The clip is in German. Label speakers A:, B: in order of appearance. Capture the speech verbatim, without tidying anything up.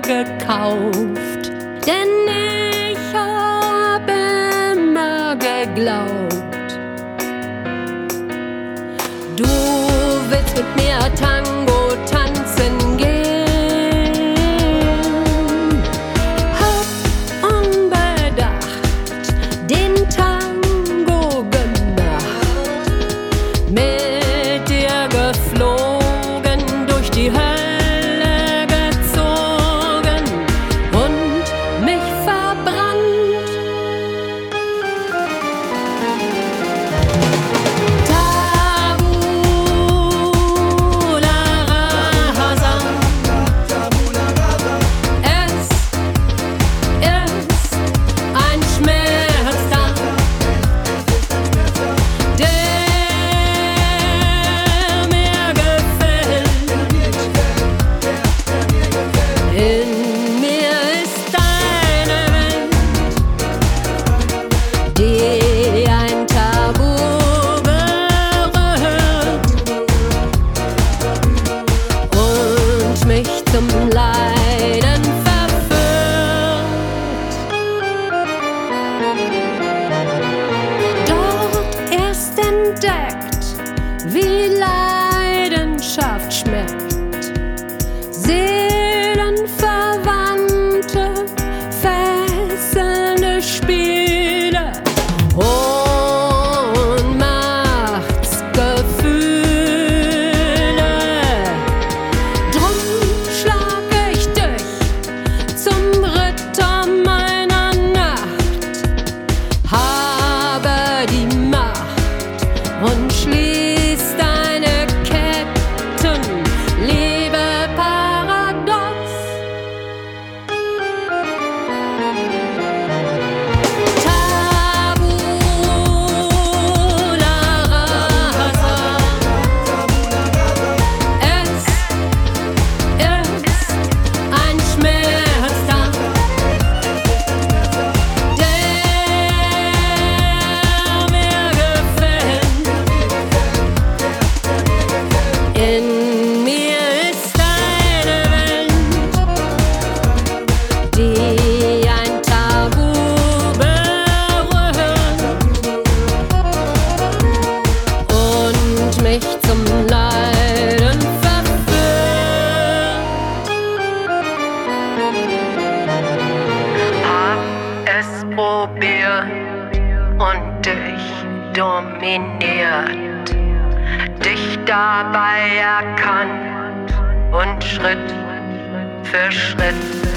A: gekauft, denn ich hab immer geglaubt, du willst mit mir Tango tanzen gehen. Hab unbedacht den Tango gemacht, mit dir geflogen, durch die Hölle gezogen und mich verbrannt. Zum Leiden verführt. Dort erst entdeckt, wie Leidenschaft schmeckt. Seelenverwandte, fesselnde Spiele, und schließ deine Ketten, liebe Paradox. Tabula rasa. Es ist ein Schmerztag, in mir ist eine Welt, die ein Tabu berührt und mich zum Leiden verführt. Hab es probiert und dich dominiert, dich dabei erkannt und Schritt für Schritt